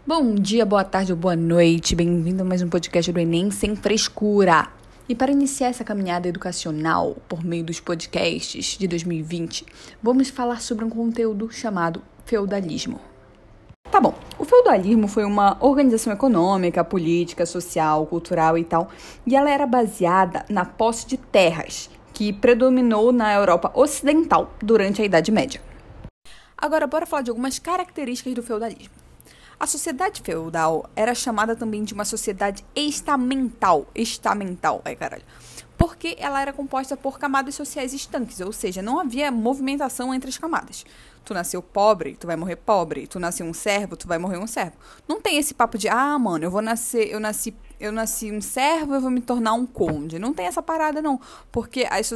Bom dia, boa tarde ou boa noite, bem-vindo a mais um podcast do Enem Sem Frescura. E para iniciar essa caminhada educacional por meio dos podcasts de 2020, vamos falar sobre um conteúdo chamado feudalismo. Tá bom, o feudalismo foi uma organização econômica, política, social, cultural e tal, e ela era baseada na posse de terras, que predominou na Europa Ocidental durante a Idade Média. Agora, bora falar de algumas características do feudalismo. A sociedade feudal era chamada também de uma sociedade estamental, porque ela era composta por camadas sociais estanques, ou seja, não havia movimentação entre as camadas. Tu nasceu pobre, tu vai morrer pobre. Tu nasceu um servo, tu vai morrer um servo. Não tem esse papo de, mano, eu nasci um servo, eu vou me tornar um conde. Não tem essa parada, não, porque as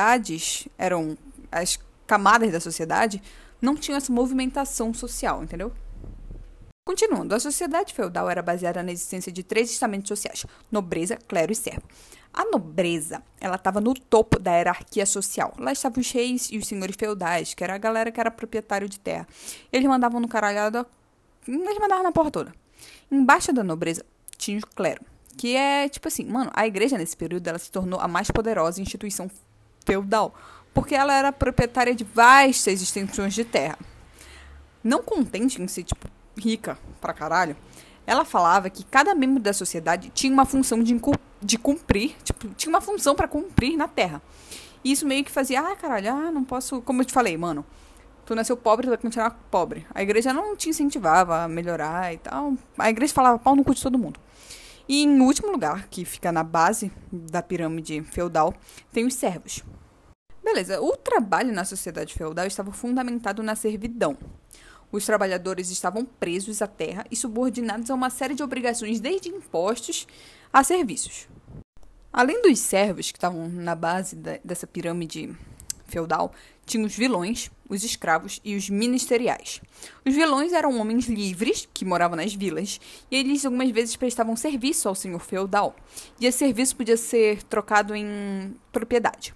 camadas da sociedade não tinham essa movimentação social, entendeu? Continuando, a sociedade feudal era baseada na existência de 3 estamentos sociais: nobreza, clero e servo. A nobreza, ela estava no topo da hierarquia social. Lá estavam os reis e os senhores feudais, que era a galera que era proprietário de terra. Eles mandavam no caralhado, eles mandavam na porra toda. Embaixo da nobreza tinha o clero, que é tipo assim, mano, a igreja nesse período ela se tornou a mais poderosa instituição feudal, porque ela era proprietária de vastas extensões de terra. Não contente em ser, rica pra caralho, ela falava que cada membro da sociedade tinha uma função de cumprir, tinha uma função pra cumprir na terra. E isso meio que fazia, não posso, como eu te falei, mano, tu nasceu pobre, tu vai continuar pobre. A igreja não te incentivava a melhorar e tal. A igreja falava pau no cu de todo mundo. E em último lugar, que fica na base da pirâmide feudal, tem os servos. Beleza, o trabalho na sociedade feudal estava fundamentado na servidão. Os trabalhadores estavam presos à terra e subordinados a uma série de obrigações, desde impostos a serviços. Além dos servos, que estavam na base dessa pirâmide feudal, tinha os vilões, os escravos e os ministeriais. Os vilões eram homens livres, que moravam nas vilas, e eles algumas vezes prestavam serviço ao senhor feudal. E esse serviço podia ser trocado em propriedade.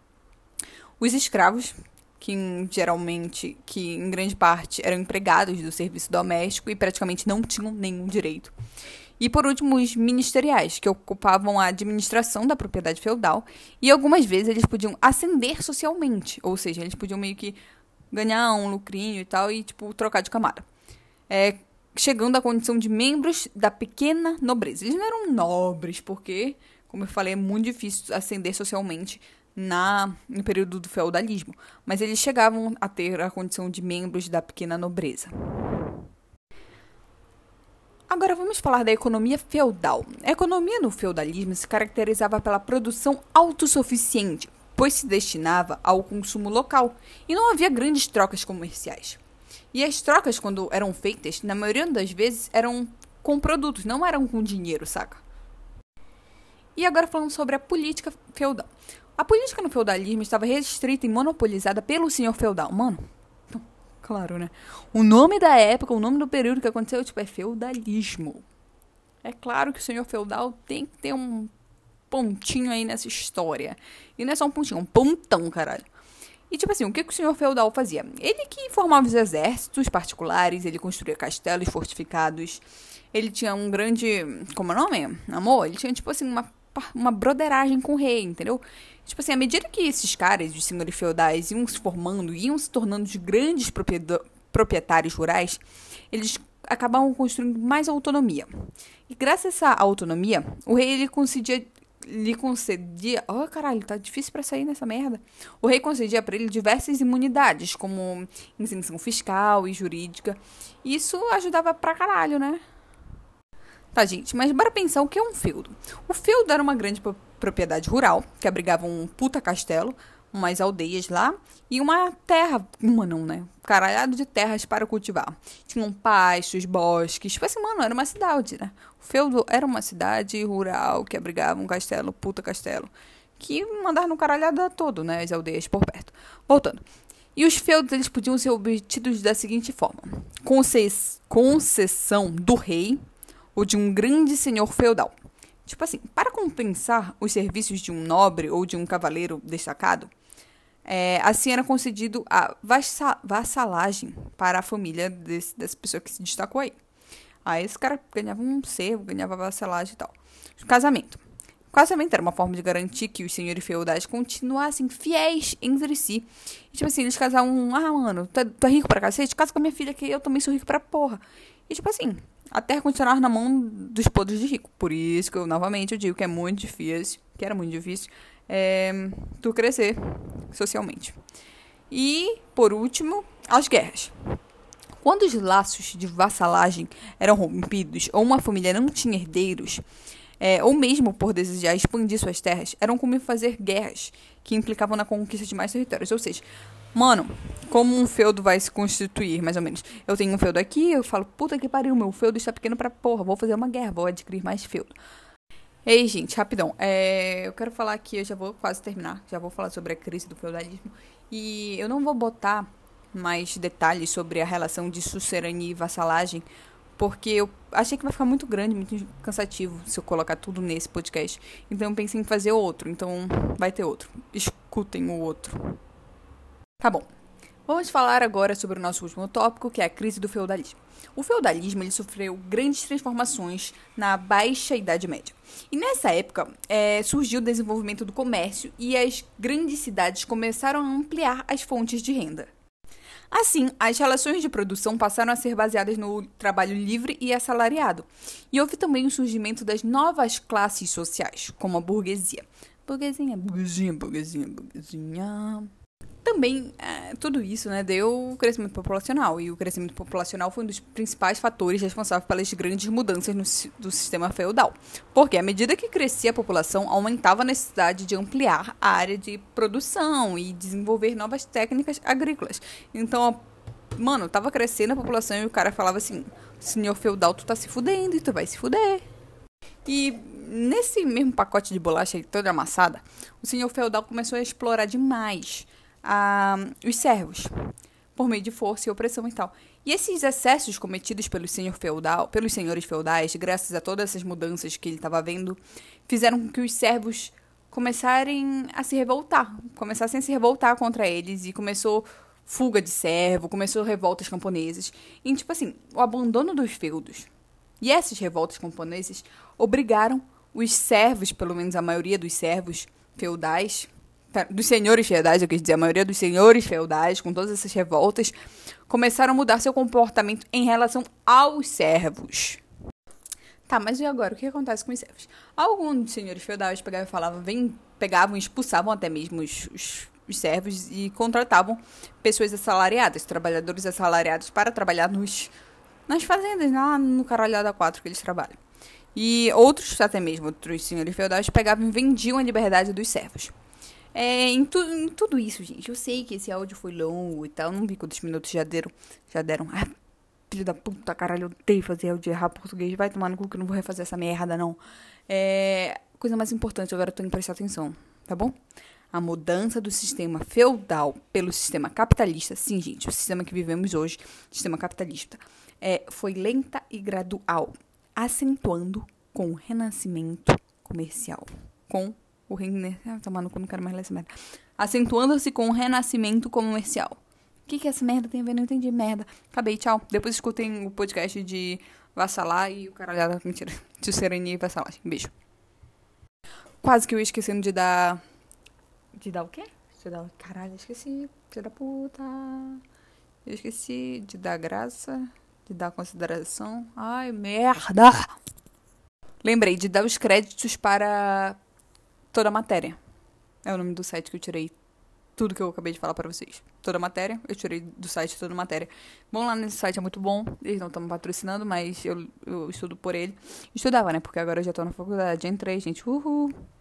Os escravos, que em grande parte eram empregados do serviço doméstico e praticamente não tinham nenhum direito. E por último, os ministeriais, que ocupavam a administração da propriedade feudal e algumas vezes eles podiam ascender socialmente, ou seja, eles podiam meio que ganhar um lucrinho e tal e trocar de camada. Chegando à condição de membros da pequena nobreza. Eles não eram nobres, porque, como eu falei, é muito difícil ascender socialmente no período do feudalismo, mas eles chegavam a ter a condição de membros da pequena nobreza. Agora vamos falar da economia feudal. A economia no feudalismo se caracterizava pela produção autossuficiente, pois se destinava ao consumo local e não havia grandes trocas comerciais. E as trocas, quando eram feitas, na maioria das vezes eram com produtos, não eram com dinheiro, saca? E agora falando sobre a política feudal. A política no feudalismo estava restrita e monopolizada pelo senhor feudal. Mano, claro, né? O nome da época, o nome do período que aconteceu, é feudalismo. É claro que o senhor feudal tem que ter um pontinho aí nessa história. E não é só um pontinho, é um pontão, caralho. E o que o senhor feudal fazia? Ele que formava os exércitos particulares, ele construía castelos fortificados, ele tinha um grande, como é o nome? Amor? Ele tinha, uma broderagem com o rei, entendeu? À medida que esses caras, os senhores feudais, iam se formando, iam se tornando de grandes proprietários rurais, eles acabavam construindo mais autonomia. E graças a essa autonomia, o rei lhe concedia... Oh, caralho, tá difícil pra sair nessa merda. O rei concedia pra ele diversas imunidades, como isenção fiscal e jurídica. E isso ajudava pra caralho, né? Tá, gente, mas bora pensar o que é um feudo. O feudo era uma grande propriedade rural, que abrigava um puta castelo, umas aldeias lá, e uma terra, caralhado de terras para cultivar. Tinham pastos, bosques, era uma cidade, né? O feudo era uma cidade rural que abrigava um castelo, puta castelo, que mandava no caralhado todo, né? As aldeias por perto. Voltando. E os feudos, eles podiam ser obtidos da seguinte forma: concessão do rei ou de um grande senhor feudal. Para compensar os serviços de um nobre ou de um cavaleiro destacado, assim era concedido a vassalagem para a família dessa pessoa que se destacou aí. Aí esse cara ganhava um servo, ganhava vassalagem e tal. Casamento. O casamento era uma forma de garantir que os senhores feudais continuassem fiéis entre si. E, tipo assim, eles casavam, mano, tu é rico pra cacete? Casa com a minha filha que eu também sou rico pra porra. E, tipo assim, a terra continuava na mão dos podres de rico. Por isso que novamente, eu digo que é muito difícil, que era muito difícil, tu crescer socialmente. E, por último, as guerras. Quando os laços de vassalagem eram rompidos ou uma família não tinha herdeiros, ou mesmo por desejar expandir suas terras, eram comum fazer guerras que implicavam na conquista de mais territórios. Ou seja, mano, como um feudo vai se constituir, mais ou menos? Eu tenho um feudo aqui, eu falo, puta que pariu, meu feudo está pequeno pra porra, vou fazer uma guerra, vou adquirir mais feudo. Ei, gente, rapidão. Eu quero falar aqui, eu já vou quase terminar, já vou falar sobre a crise do feudalismo. E eu não vou botar mais detalhes sobre a relação de suzerania e vassalagem, porque eu achei que vai ficar muito grande, muito cansativo se eu colocar tudo nesse podcast. Então eu pensei em fazer outro, então vai ter outro. Escutem o outro. Tá bom. Vamos falar agora sobre o nosso último tópico, que é a crise do feudalismo. O feudalismo ele sofreu grandes transformações na Baixa Idade Média. E nessa época surgiu o desenvolvimento do comércio e as grandes cidades começaram a ampliar as fontes de renda. Assim, as relações de produção passaram a ser baseadas no trabalho livre e assalariado. E houve também o surgimento das novas classes sociais, como a burguesia. Burguesinha. Também, tudo isso, deu o crescimento populacional. E o crescimento populacional foi um dos principais fatores responsáveis pelas grandes mudanças do sistema feudal. Porque, à medida que crescia a população, aumentava a necessidade de ampliar a área de produção e desenvolver novas técnicas agrícolas. Então, mano, tava crescendo a população e o cara falava assim, senhor feudal, tu tá se fudendo e tu vai se fuder. E nesse mesmo pacote de bolacha aí, toda amassada, o senhor feudal começou a explorar demais os servos, por meio de força e opressão e tal. E esses excessos cometidos pelos senhores feudais, graças a todas essas mudanças que ele estava vendo, fizeram com que os servos começassem a se revoltar contra eles, e começou fuga de servo, começou revoltas camponesas. E, tipo assim, o abandono dos feudos e essas revoltas camponesas obrigaram os servos, pelo menos a maioria dos servos feudais, dos senhores feudais, eu quis dizer, a maioria dos senhores feudais, com todas essas revoltas, começaram a mudar seu comportamento em relação aos servos. Tá, mas e agora? O que acontece com os servos? Alguns senhores feudais pegavam e expulsavam até mesmo os servos e contratavam pessoas assalariadas, trabalhadores assalariados, para trabalhar nas fazendas, lá no caralhada 4 que eles trabalham. E outros senhores feudais pegavam e vendiam a liberdade dos servos. Em tudo isso, gente, eu sei que esse áudio foi longo e tal, não vi quantos minutos já deram. Filho da puta, caralho, eu odeio fazer áudio errar português, vai tomar no cu que eu não vou refazer essa merda, não. Coisa mais importante, agora eu tenho que prestar atenção, tá bom? A mudança do sistema feudal pelo sistema capitalista, sim, gente, o sistema que vivemos hoje, sistema capitalista, foi lenta e gradual, acentuando com o renascimento comercial, não quero mais ler essa merda. Acentuando-se com o renascimento comercial. O que essa merda tem a ver? Não entendi merda. Acabei, tchau. Depois escutem o podcast de vassalar e o caralhada. Mentira. De serenia e vassalagem. Beijo. Quase que eu esquecendo de dar... De dar o quê? Caralho, esqueci. Filha da puta. Eu esqueci de dar graça. De dar consideração. Ai, merda. Lembrei de dar os créditos para... Toda a Matéria. É o nome do site que eu tirei tudo que eu acabei de falar pra vocês. Toda a Matéria, eu tirei do site Toda a Matéria. Vão lá nesse site, é muito bom. Eles não estão me patrocinando, mas eu estudo por ele. Estudava, né? Porque agora eu já tô na faculdade. Entrei, gente. Uhul.